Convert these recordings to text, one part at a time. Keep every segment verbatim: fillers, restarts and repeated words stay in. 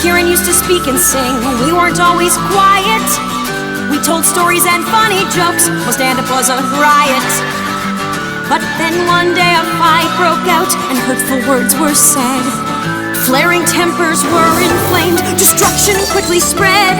Kieran used to speak and sing. We weren't always quiet. We told stories and funny jokes. Well, stand-up was a riot. But then one day a fight broke out and hurtful words were said. Flaring tempers were inflamed. Destruction quickly spread.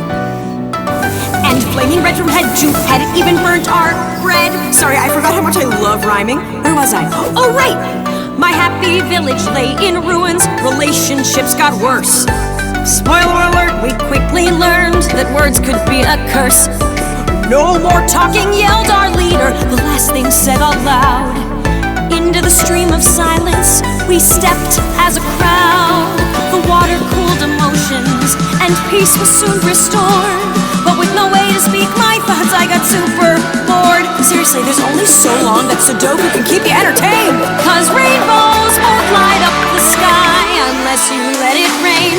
And flaming red from head to head, it even burnt our bread. Sorry, I forgot how much I love rhyming. Where was I? Oh, right! My happy village lay in ruins. Relationships got worse. Spoiler alert, we quickly learned that words could be a curse. No more talking, yelled our leader, the last thing said aloud. Into the stream of silence we stepped as a crowd. The water cooled emotions and peace was soon restored. But with no way to speak my thoughts, I got super bored. Seriously, there's only so long that Sudoku can keep you entertained. Cause rainbows won't light up the sky unless you let it rain.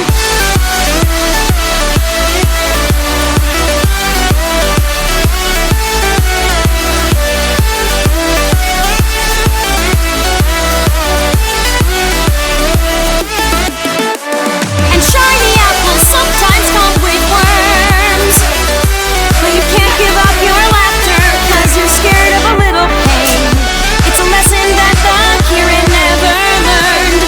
And shiny apples sometimes come with worms. But you can't give up your laughter cause you're scared of a little pain. It's a lesson that the Kieran never learned.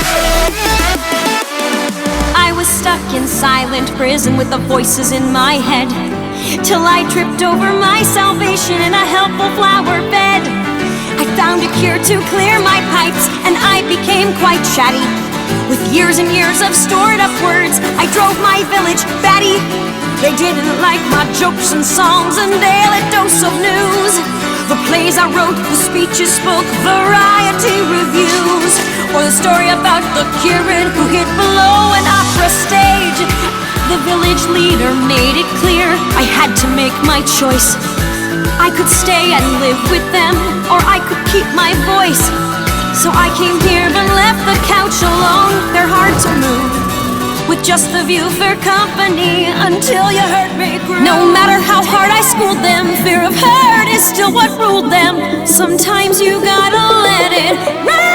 I was stuck in silent prison with the voices in my head, till I tripped over my salvation in a helpful flower bed. I found a cure to clear my pipes and I became quite chatty. With years and years of stored up words, I drove my village batty. They didn't like my jokes and songs and daily dose of news. The plays I wrote, the speeches spoke, variety reviews. Or the story about the Kieran who hid below an opera stage. The village leader made it clear I had to make my choice. I could stay and live with them, or I could keep my voice. So I came here but left the couch alone. They're hard to move, with just the view for company until you hurt me groove. No matter how hard I schooled them, fear of hurt is still what ruled them. Sometimes you gotta let it ride.